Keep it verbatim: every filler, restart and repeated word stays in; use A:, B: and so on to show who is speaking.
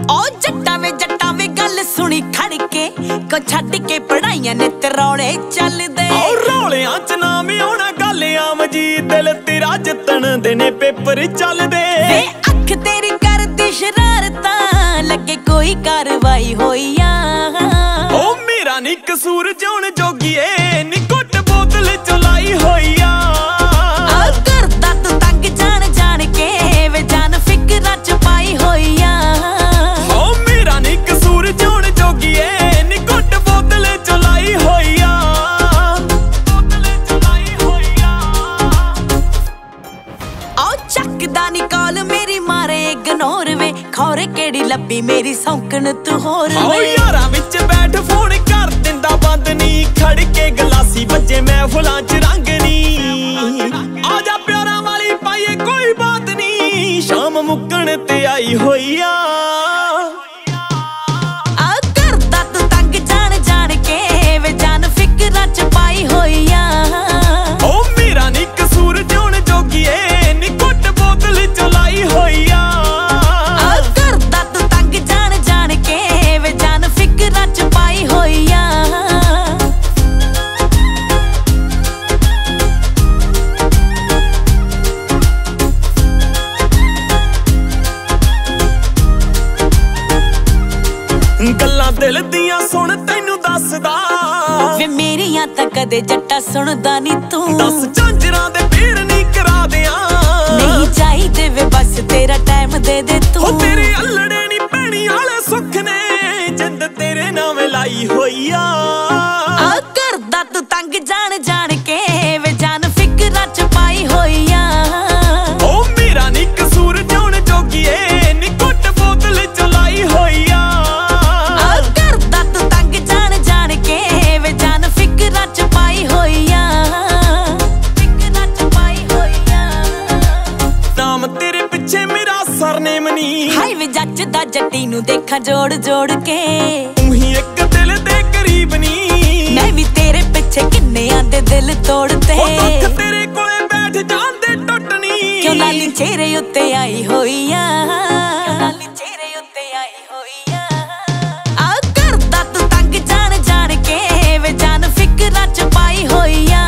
A: ओ जट्टा वे जट्टा वे गल सुनी खड़ के को छड्ड के पढ़ाइयां ने ते रौले चलदे
B: ओ रौलियां च नाम आउणा गल आम जी दिल तेरा जितण दे ने पेपर चलदे
A: वे अख तेरी करदी शरारतां लगे कोई कार्रवाई होई आ
B: ओ मेरा नी कसूर जौन जोगीए नी घुट बोतल चलाई होई आ
A: करदा तू तंग जान जान के वे जान फिकरां च पाई होई आ
B: ओ मेरा नी कसूर जौन जोगीए नी घुट बोतल चलाई होई आ बोतल चलाई होई आ
A: ओ चकदा नी कॉल मेरी मारे इग्नोर वे खौरे केड़ी लब्बी मेरी सौंकन तू होर
B: वे ओ यारां विच बैठ फोन कर दिंदा बंद नी खड़ के गलासी बजे महफिलां च रंग नी आजा प्यारा वाली पाइए कोई बात नी शाम मुक्कण ते आई होई आ
A: आ करदा तू तंग जान जान के वे जान फिकरां च पाई होई आ
B: ओ मेरा नी कसूर जौन जोगीए नी घुट बोतल चलाई होई आ
A: करदा तू तंग जान जान के वे जान फिकरां च पाई होई आ
B: गल्लां दिल दियां सुन तैनू दसदा
A: वे मेरियां तां कदे जट्टा सुनदा नी तू
B: दस झांजरां दे पीड़ नी करा दियां
A: नहीं चाहिदे वे बस तेरा टाइम दे दे तू
B: हो तेरे अल्लड़े नी पैणी आले सुख ने जिंद तेरे नाम लाई होई आ
A: आ करदा तू तंग जान जान के वे जान फिकरां च पाई होई आ
B: ओ मेरा नी कसूर जौन जोगीए नी घुट बोतल चलाई होई आ
A: करदा तू तंग जान जान के वे जान फिकरां च पाई होई आ फिकरां च पाई होई आ
B: नाम तेरे पिछे मेरा सरनेम नी
A: हाय वे जੱਚਦਾ ਜੱਟੀ ਨੂੰ ਦੇਖਾਂ ਜੋੜ ਜੋੜ ਕੇ
B: ਤੂੰ ਹੀ ਇੱਕ ਦਿਲ ਦੇ ਕਰੀਬ ਨੀ
A: ਮੈਂ ਵੀ ਤੇਰੇ ਪਿੱਛੇ ਕਿੰਨਿਆਂ ਦੇ ਦਿਲ ਤੋੜਤੇ
B: ਉਹ ਦੁੱਖ ਤੇਰੇ ਕੋਲੇ ਬੈਠ ਜਾਂਦੇ ਟੁੱਟਣੀ
A: ਕਿਉਂ ਲਾਲੀ ਚਿਹਰੇ ਉੱਤੇ ਆਈ ਹੋਈ ਆ ਲਾਲੀ ਚਿਹਰੇ ਉੱਤੇ ਆਈ ਹੋਈ ਆ ਆ ਕਰਦਾ ਤੂੰ ਤੰਗ ਜਾਣ ਜਾਣ ਕੇ ਵੇ ਜਾਨ ਫਿਕਰਾਂ ਚ ਪਾਈ ਹੋਈ ਆ